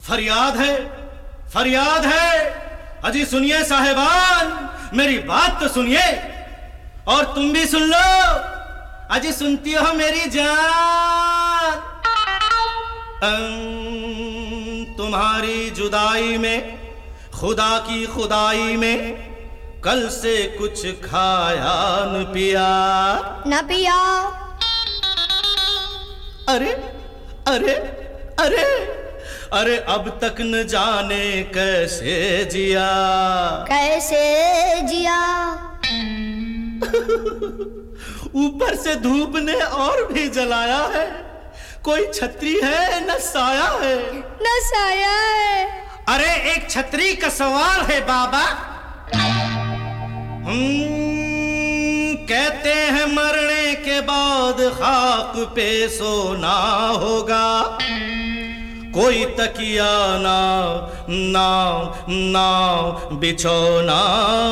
फरियाद है, फरियाद है। अजी सुनिए साहेबान, मेरी बात तो सुनिए और तुम भी सुन लो। अजी सुनती हो मेरी जान? तुम्हारी जुदाई में, खुदा की खुदाई में, कल से कुछ खाया न पिया। न पिया? अरे अरे अरे अरे अब तक न जाने कैसे जिया। कैसे जिया? ऊपर से धूप ने और भी जलाया है। कोई छतरी है न साया है। न साया है। अरे एक छतरी का सवाल है बाबा। कहते हैं मरने के बाद खाक पे सोना होगा। कोई तकिया ना ना ना बिछोना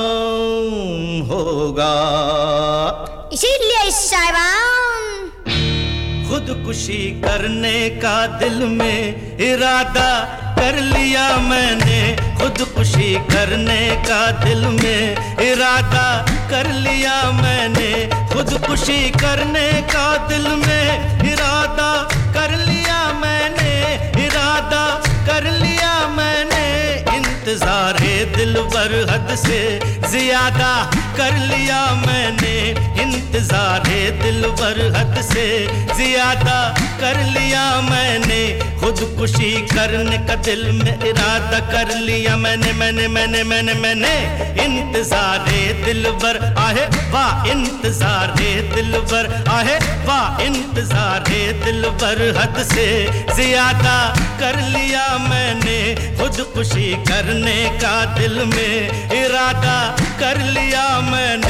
होगा। इसीलिए साहिबान खुदकुशी करने का दिल में इरादा कर लिया मैंने। खुदकुशी करने का दिल में इरादा कर लिया मैंने। खुदकुशी करने का दिल में इरादा कर लिया मैंने। इरादा कर लिया मैंने। इंतज़ारे दिलबर हद से ज़्यादा कर लिया मैंने। इंतज़ारे दिलबर हद से ज़्यादा कर लिया मैंने। खुदकुशी करने का दिल में इरादा कर लिया मैंने। मैंने इंतज़ारे दिलबर आहे वाह। इंतज़ारे दिलबर आहे वाह। इंतज़ारे दिलबर हद से ज़्यादा कर लिया मैंने। खुदकुशी करने का दिल में इरादा कर लिया मैंने।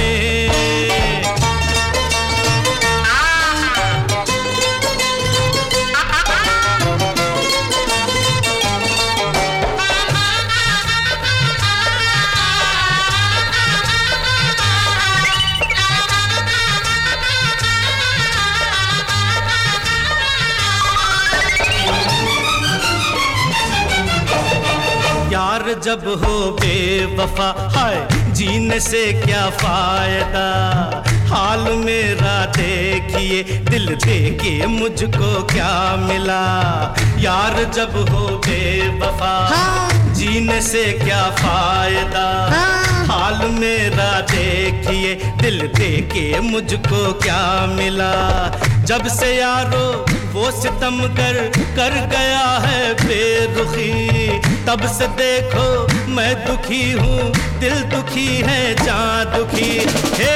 यार जब हो बेवफा हाय जीने से क्या फायदा। हाल मेरा देखिए दिल देके मुझको क्या मिला। यार जब हो बेवफा जीने से क्या फायदा। हाल मेरा देखिए दिल देके मुझको क्या मिला। जब से यारो वो सितमगर कर गया है बेरुखी। तब से देखो मैं दुखी हूँ, दिल दुखी है, जान दुखी है।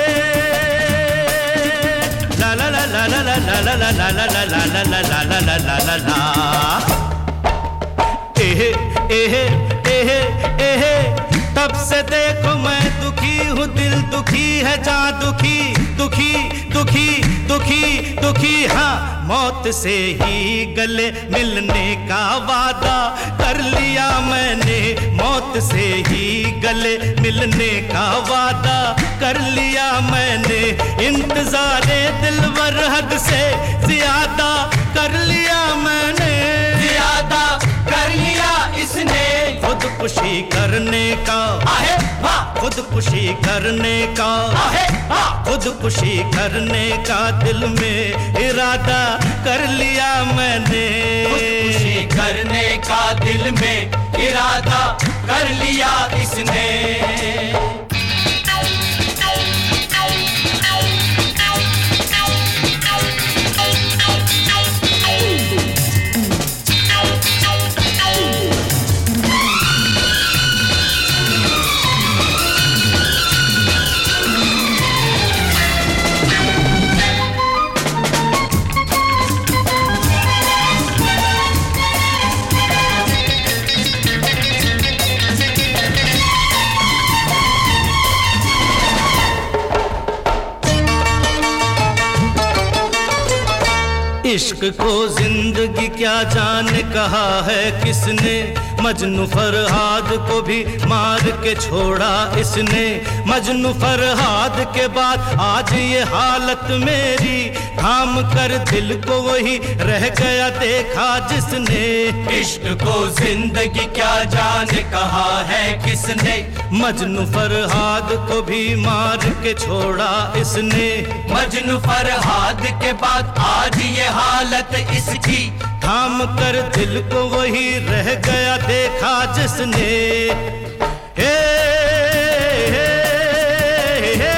ला ला ला ला ला ला ला ला ला ला ला ला ला ला ला ला ला ला ला। एहे एहे एहे एहे तब से देखो मैं दुखी हूँ, दिल दुखी है, जान दुखी दुखी दुखी दुखी दुखी। हाँ मौत से ही गले मिलने का वादा कर लिया मैंने। मौत से ही गले मिलने का वादा कर लिया मैंने। इंतज़ारे दिलबर हद से ज़्यादा कर लिया मैंने। ज़्यादा कर लिया इसने। खुदकुशी करने का आहे वाह। खुदकुशी करने का आहे वाह। खुदकुशी करने का दिल में इरादा कर लिया मैंने। खुदकुशी करने का दिल में इरादा कर लिया इसने। इश्क को जिंदगी क्या जाने कहा है किसने, मजनू फरहाद को भी मार के छोड़ा इसने। मजनू फरहाद के बाद आज ये हालत मेरी, थाम कर दिल को वही रह गया देखा जिसने। इश्क को जिंदगी क्या जाने कहा है किसने, मजनू फरहाद को भी मार के छोड़ा इसने। मजनू फरहाद के बाद आज ये हालत इसकी, थाम कर दिल को वही रह गया देखा जिसने। हे, हे, हे,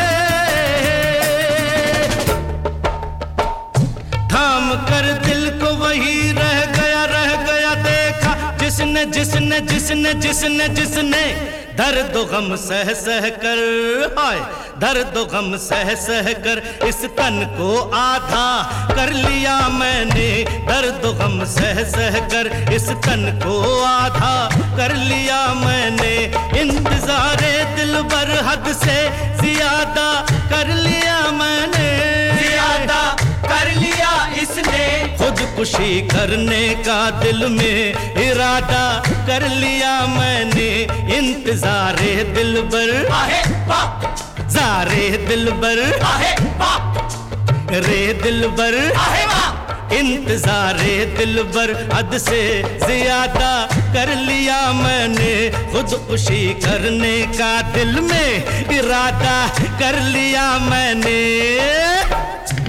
थाम कर दिल को वही रह गया देखा जिसने जिसने जिसने जिसने जिसने दर्द गम सह सह कर, हाय दर्द गम सह सह कर इस तन को आधा कर लिया मैंने। दर्द गम सह सह कर इस तन को आधा कर लिया मैंने। इंतजारे दिल बर हद से ज्यादा कर लिया मैंने, ज्यादा कर लिया इसने। खुदकुशी करने का दिल में इरादा कर लिया मैंने। इंतजारे दिल बर आहे बाप, ज़ारे दिल बर आहे बाप, रे दिल बर आहे बाप। इंतजारे दिल बर हद से ज्यादा कर लिया मैंने। खुदकुशी करने का दिल में इरादा कर लिया मैंने।